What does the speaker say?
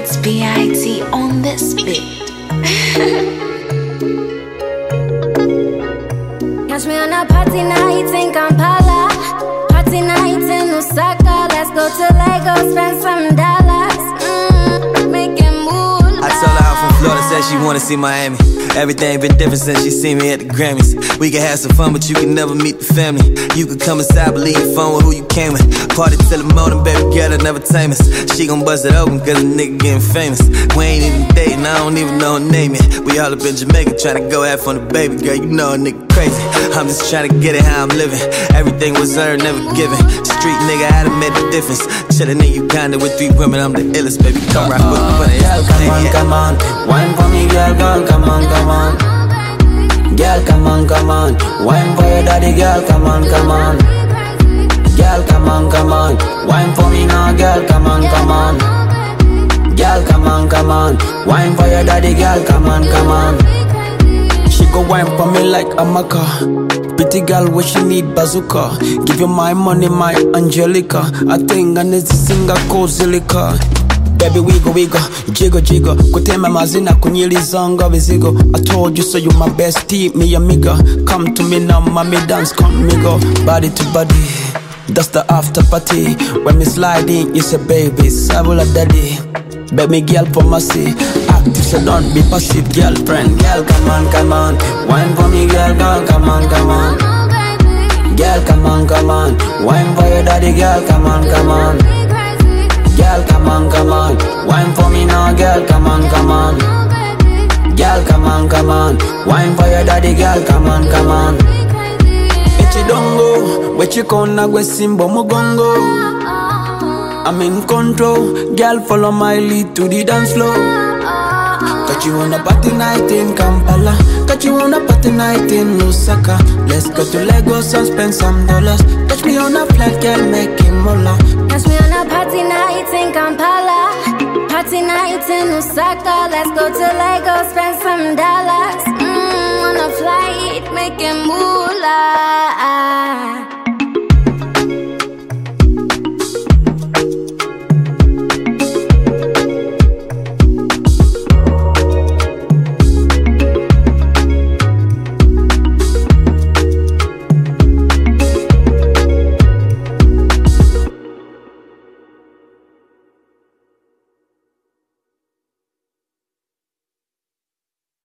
It's B.I.T. on this beat. Catch me on a party night in Kampala, party night in Osaka. Let's go to Lagos, spend some dollars, making mood. I told her I'm from Florida, said she wanna see Miami. Everything been different since she seen me at the Grammys. We can have some fun, but you can never meet the family. You can come inside, but leave your phone with who you came with. Party till the morning, baby girl, that never tame us. She gon' bust it open, cause a nigga getting famous. We ain't even dating, I don't even know her name yet. We all up in Jamaica, tryna go have fun with baby girl. You know a nigga crazy. I'm just tryna get it how I'm living. Everything was earned, never given. Street nigga, I done made the difference. Chillin' in Uganda with 3 women, I'm the illest, baby. Come rock with me, girl, come on, wine for me, girl, come on, come on. Girl, come on, wine for your daddy, girl, come on. Girl, come on, wine for me now, girl, come on. Girl, come on, wine for your daddy, girl, come on. She go wine for me like a maca. Pretty girl, what she need bazooka. Give you my money, my Angelica. I think I need to sing a kozilika. Baby wiggle, jiggle. Kutema mazina kunyilizanga vizigo. I told you so, you my bestie, me amiga. Come to me now, mommy dance, come me go. Body to body, that's the after party. When me sliding, you say baby, sabula daddy. Baby girl for mercy, active so don't be passive, girlfriend. Girl, come on, wine for me, girl, come on. Girl, come on, wine for your daddy, girl, come on. Girl, come on, wine for me now, girl, come on. Girl, come on, wine for your daddy, girl, come on. Echidongo, wechikona gwe simbo mugongo. I'm in control, girl, follow my lead to the dance floor. Got you on a party night in Kampala, got you on a party night in Osaka. Let's go to Lagos and spend some dollars. Touch me on